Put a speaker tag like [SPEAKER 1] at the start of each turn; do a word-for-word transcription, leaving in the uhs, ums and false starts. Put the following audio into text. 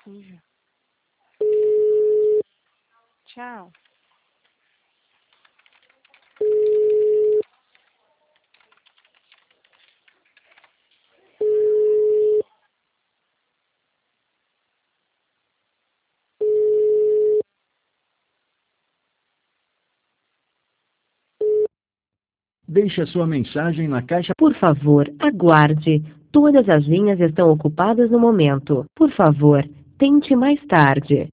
[SPEAKER 1] suja. Tchau.
[SPEAKER 2] Deixe a sua mensagem na caixa.
[SPEAKER 3] Por favor, aguarde. Todas as linhas estão ocupadas no momento. Por favor, tente mais tarde.